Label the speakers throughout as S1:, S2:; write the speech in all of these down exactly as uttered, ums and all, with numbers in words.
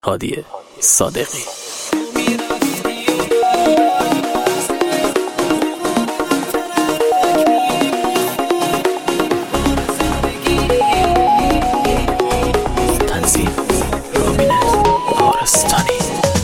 S1: هادی صادقی. تنظیم رامین تارستانی.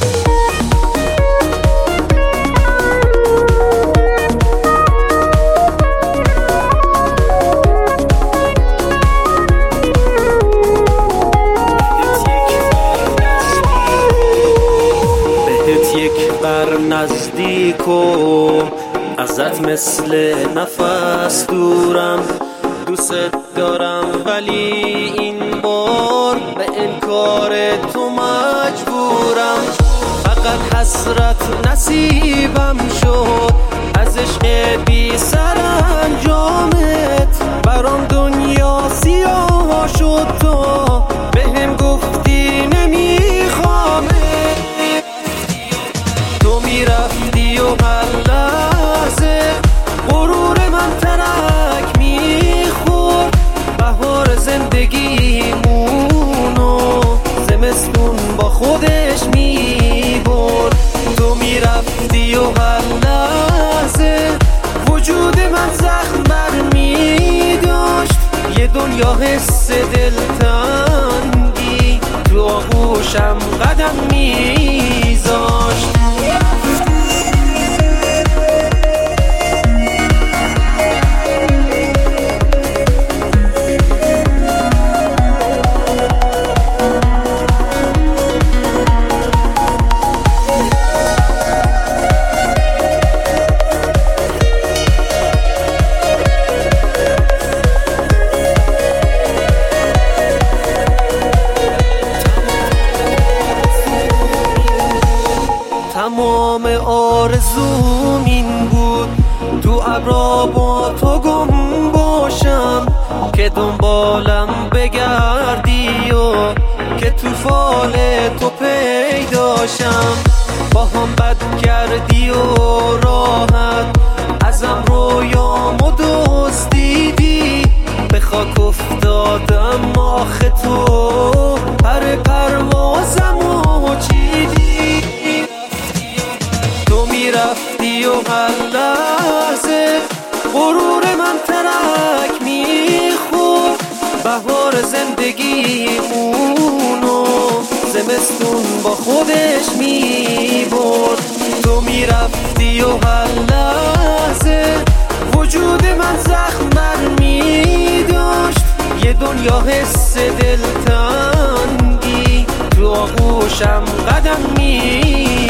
S2: نزدیک و ازت مثل نفس دورم، دوست دارم ولی این بار به انکار تو مجبورم. فقط حسرت نصیبم شد از عشق بی سرانجامت، برام دنیا سیاه شد تو بهم گفتی نمیخوامت. تو میرفتی و هر لحظه غرور من ترک میخورد، بهار زندگیمونو زمستون با خودش میبرد. تو میرفتی و هر لحظه وجود من زخم برمیداشت، یه دنیا حس دلتنگی تو آغوشم قدم میذاشت. تمام آرزوم این بود تو ابرا با تو گم باشم، که دنبالم بگردی و که تو فال تو پیداشم. با هم بد کردی و راحت ازم رویامو دزدیدی، به خاک افتادم آخه تو پر پروازمو چیدی. تو میرفتی و هر لحظه غرور من ترک میخورد، بهار زندگیمونو زمستون با خودش میبرد. تو میرفتی و هر لحظه وجود من زخم برمیداشت، یه دنیا حس دلتنگی تو آغوشم قدم می